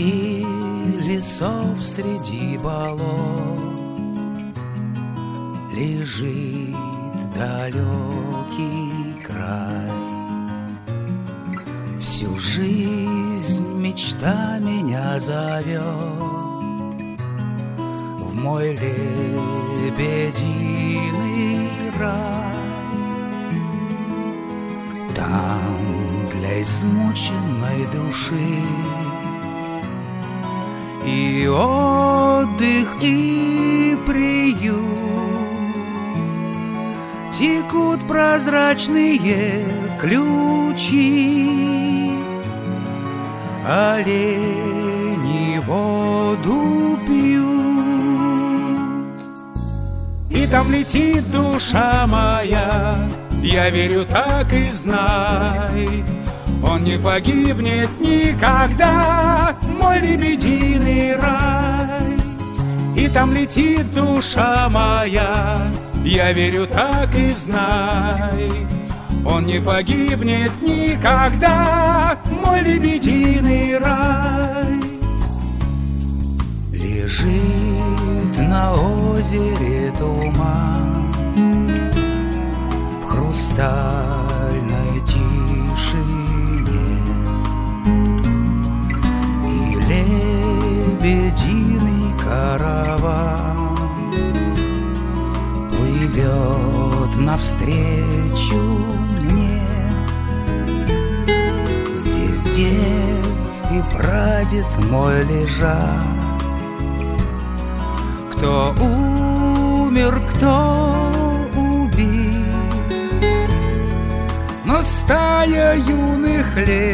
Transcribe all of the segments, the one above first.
Среди лесов, среди болот лежит далекий край. Всю жизнь мечта меня зовет в мой лебединый рай. Там для измученной души и отдых, и приют. Текут прозрачные ключи, олени воду пьют. И там летит душа моя, я верю, так и знай, он не погибнет никогда, мой лебединый рай. И там летит душа моя, я верю, так и знай, он не погибнет никогда, мой лебединый рай. Лежит на озере туман в хрустальной тишине, и лебединый караван плывет навстречу мне. Здесь дед и прадед мой лежат, кто умер, кто убит, но стая юных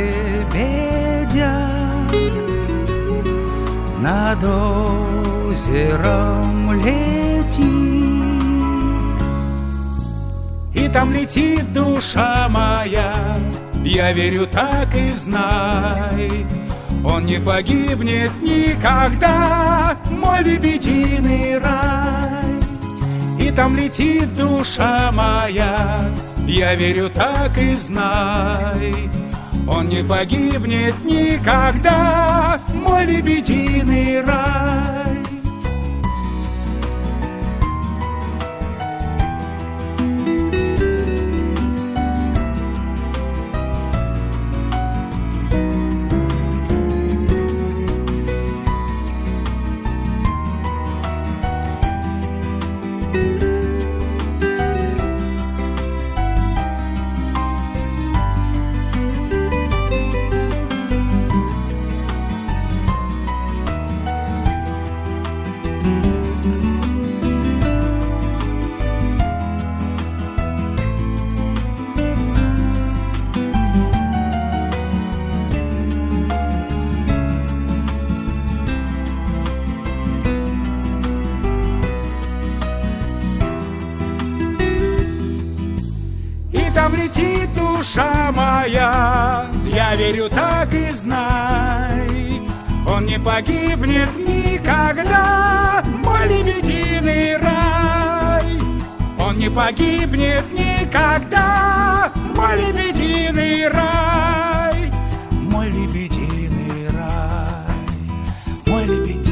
лебедят над озером летит. И там летит душа моя, я верю, так и знай, он не погибнет никогда, мой лебединый рай. И там летит душа моя, я верю, так и знай, он не погибнет никогда, мой лебединый рай. Там летит душа моя, я верю, так и знай, он не погибнет никогда, мой лебединый рай. Он не погибнет никогда, мой лебединый рай. Мой лебединый рай, мой лебединый